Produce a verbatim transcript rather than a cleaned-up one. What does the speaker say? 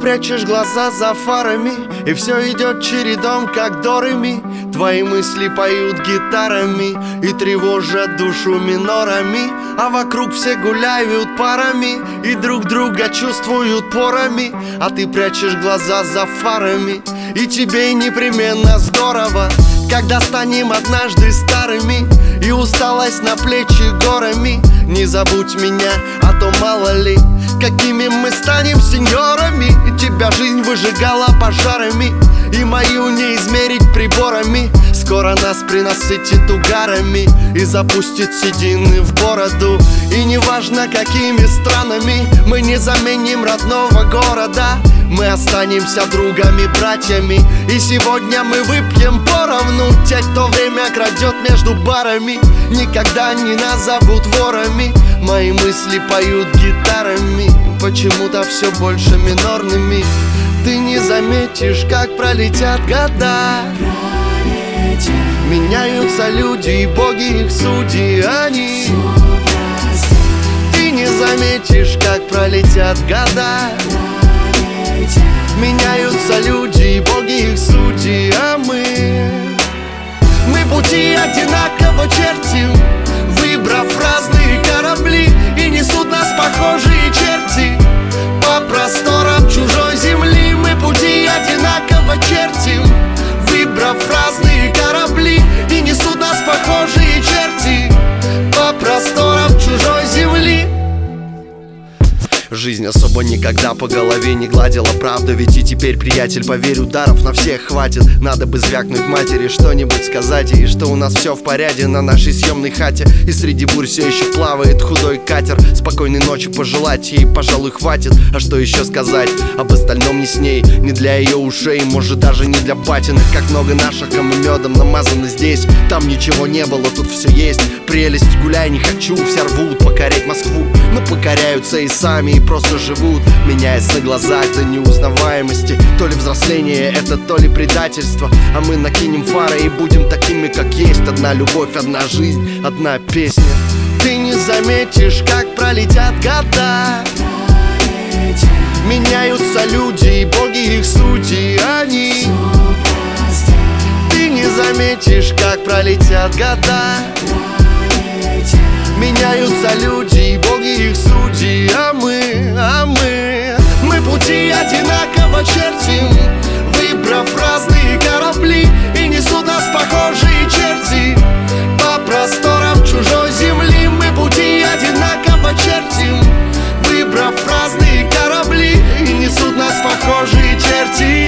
прячешь глаза за фарами, и все идет чередом, как до ре ми. Твои мысли поют гитарами и тревожат душу минорами, а вокруг все гуляют парами и друг друга чувствуют порами. А ты прячешь глаза за фарами, и тебе непременно здорово, когда станем однажды старыми и усталость на плечи горами. Не забудь меня, а то мало ли, какими мы станем сеньорами. Тебя жизнь выжигала пожарами, и мою не измерить приборами. Скоро нас принасытит угарами и запустит седины в бороду. И неважно, какими странами мы не заменим родного города, мы останемся другами, братьями. И сегодня мы выпьем поровну. Те, кто время крадет между барами, никогда не назовут ворами. Мои мысли поют гитарами, почему-то все больше минорными. Ты не заметишь, как пролетят года, пролетят. Меняются люди и боги их судьи, они. Ты не заметишь, как пролетят года, пролетят. Меняются люди и боги их судьи, а мы Мы пути одинаково чертим, выбрав разные корабли, и несут нас похожие черти по просторам чужой земли. Мы пути одинаково чертим, выбрав разные корабли, и несут нас похожие черти по просторам чужой земли. Жизнь особо никогда по голове не гладила, правда. Ведь и теперь, приятель, поверь, ударов на всех хватит. Надо бы звякнуть матери, что-нибудь сказать ей, что у нас все в порядке на нашей съемной хате. И среди бурь все еще плавает худой катер. Спокойной ночи пожелать ей, пожалуй, хватит. А что еще сказать об остальном не с ней, не для ее ушей, может даже не для батиных. Как много наших, кому медом намазано здесь. Там ничего не было, тут все есть. Прелесть, гуляй, не хочу, все рвут покорять Москву, но покоряются и сами, и просто живут, меняясь на глазах до неузнаваемости. То ли взросление это, то ли предательство. А мы накинем фары и будем такими, как есть. Одна любовь, одна жизнь, одна песня. Ты не заметишь, как пролетят года, пролетят. Меняются люди и боги их судьи, они. Ты не заметишь, как пролетят года, пролетят. Меняются люди и боги их судьи, а мы, а мы Мы пути одинаково чертим, выбрав разные корабли, и несут нас похожие черти по просторам чужой земли. Мы пути одинаково чертим, выбрав разные корабли, и несут нас похожие черти.